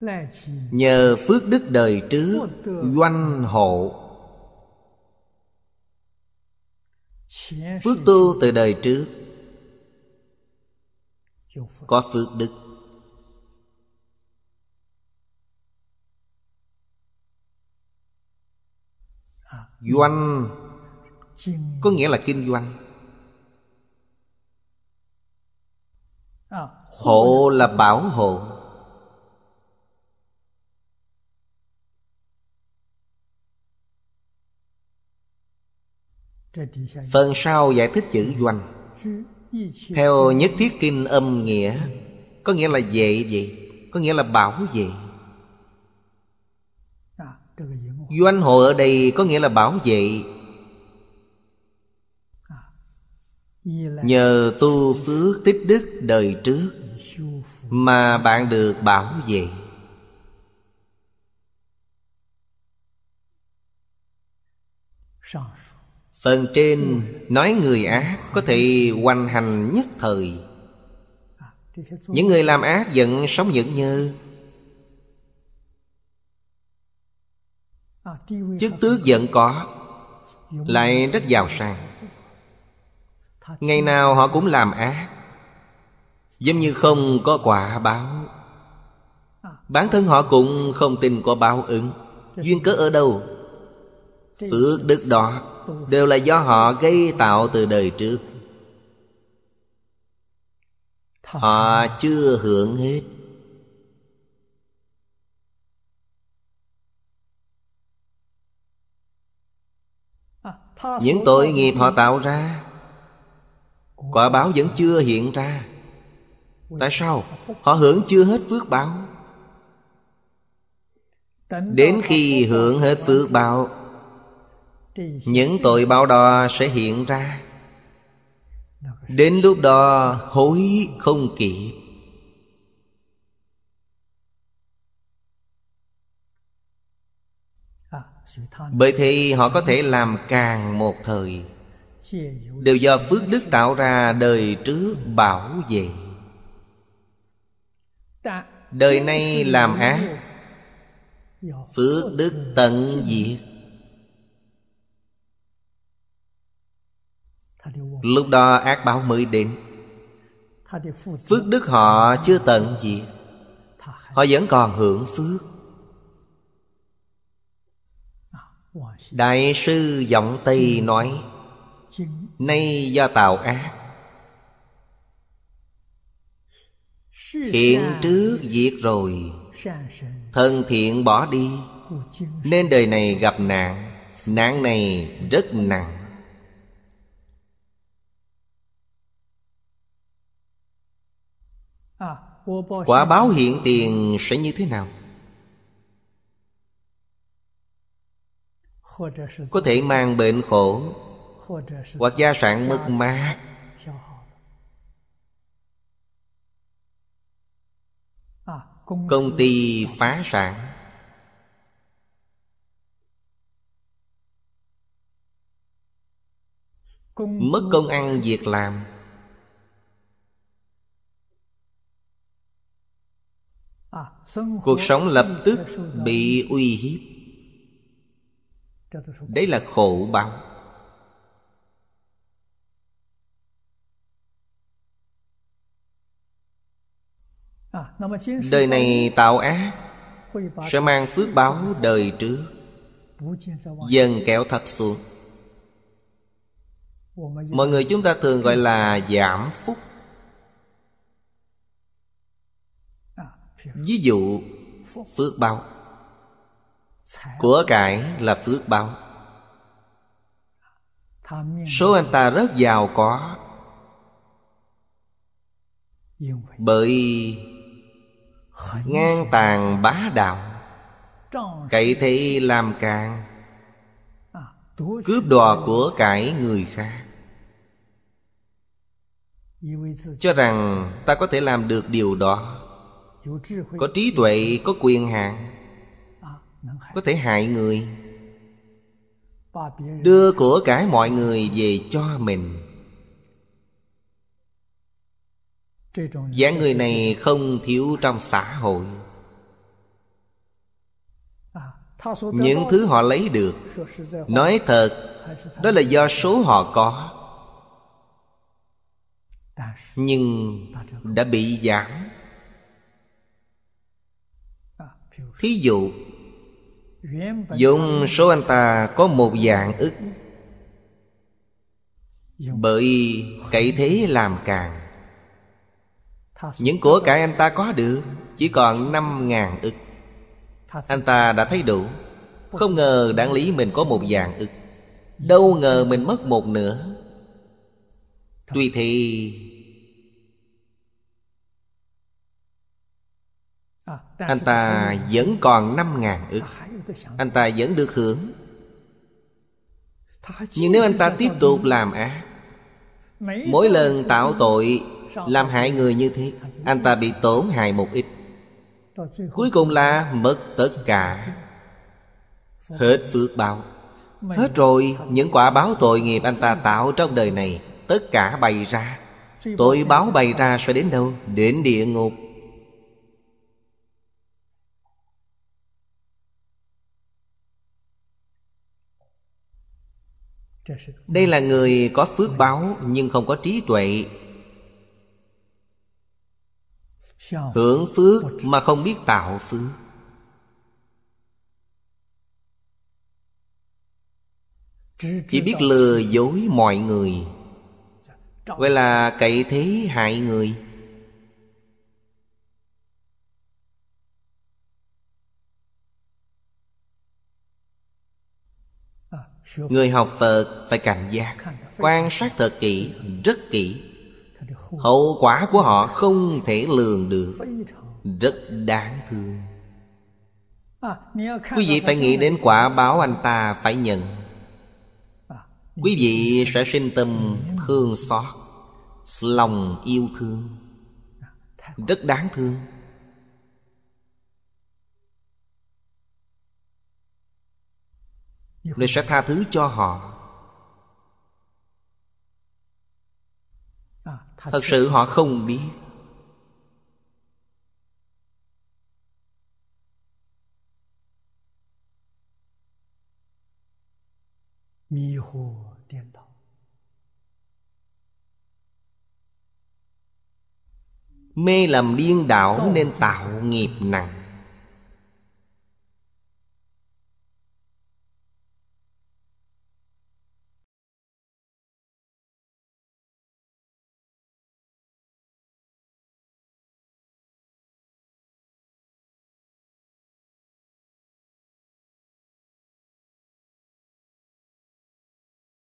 nhờ phước đức đời trước doanh hộ. Phước tu từ đời trước có phước đức. Doanh có nghĩa là kinh doanh. Hộ là bảo hộ. Phần sau giải thích chữ doanh theo Nhất Thiết Kinh âm nghĩa, có nghĩa là vệ vậy, có nghĩa là bảo vệ. Doanh hộ ở đây có nghĩa là bảo vệ. Nhờ tu phước tích đức đời trước mà bạn được bảo vệ. Phần trên nói người ác có thể hoành hành nhất thời. Những người làm ác vẫn sống nhẫn nhơ, chức tước vẫn có, lại rất giàu sang. Ngày nào họ cũng làm ác, giống như không có quả báo. Bản thân họ cũng không tin có báo ứng. Duyên cớ ở đâu? Phước đức đó đều là do họ gây tạo từ đời trước. Họ chưa hưởng hết. Những tội nghiệp họ tạo ra, quả báo vẫn chưa hiện ra. Tại sao? Họ hưởng chưa hết phước báo. Đến khi hưởng hết phước báo, những tội báo đó sẽ hiện ra. Đến lúc đó hối không kịp. Bởi thì họ có thể làm càng một thời, đều do phước đức tạo ra đời trước bảo vệ. Đời này làm ác, phước đức tận diệt. Lúc đó ác báo mới đến. Phước đức họ chưa tận diệt, họ vẫn còn hưởng phước. Đại sư Giọng Tây nói: nay do tạo ác, thiện trước diệt rồi, thân thiện bỏ đi, nên đời này gặp nạn. Nạn này rất nặng. Quả báo hiện tiền sẽ như thế nào? Có thể mang bệnh khổ, hoặc gia sản mất mát, công ty phá sản, mất công ăn việc làm, cuộc sống lập tức bị uy hiếp. Đấy là khổ báo. Đời này tạo ác sẽ mang phước báo đời trước dần kéo thấp xuống. Mọi người chúng ta thường gọi là giảm phúc. Ví dụ phước báo, của cải là phước báo. Số anh ta rất giàu có, bởi ngang tàn bá đạo, cậy thế làm càng, cướp đoạt của cải người khác, cho rằng ta có thể làm được điều đó. Có trí tuệ, có quyền hạn, có thể hại người, đưa của cải mọi người về cho mình. Dạng người này không thiếu trong xã hội. Những thứ họ lấy được, nói thật, đó là do số họ có, nhưng đã bị giảm. Thí dụ, dùng số anh ta có 1.000 ức, bởi cậy thế làm càng, những của cải anh ta có được chỉ còn 5.000 ức. Anh ta đã thấy đủ. Không ngờ đáng lý mình có 1.000 ức, đâu ngờ mình mất 1/2. Tuy thì anh ta vẫn còn 5.000 ức, anh ta vẫn được hưởng. Nhưng nếu anh ta tiếp tục làm ác, mỗi lần tạo tội làm hại người như thế, anh ta bị tổn hại một ít, cuối cùng là mất tất cả, hết phước báo. Hết rồi, những quả báo tội nghiệp anh ta tạo trong đời này tất cả bày ra. Tội báo bày ra sẽ đến đâu? Đến địa ngục. Đây là người có phước báo nhưng không có trí tuệ, hưởng phước mà không biết tạo phước. Chỉ biết lừa dối mọi người, gọi là cậy thế hại người. Người học Phật phải cảnh giác, quan sát thật kỹ, rất kỹ. Hậu quả của họ không thể lường được, rất đáng thương. Quý vị phải nghĩ đến quả báo anh ta phải nhận. Quý vị sẽ sinh tâm thương xót, lòng yêu thương, rất đáng thương. Rồi sẽ tha thứ cho họ. Thật sự họ không biết. Mê lầm điên đảo nên tạo nghiệp nặng.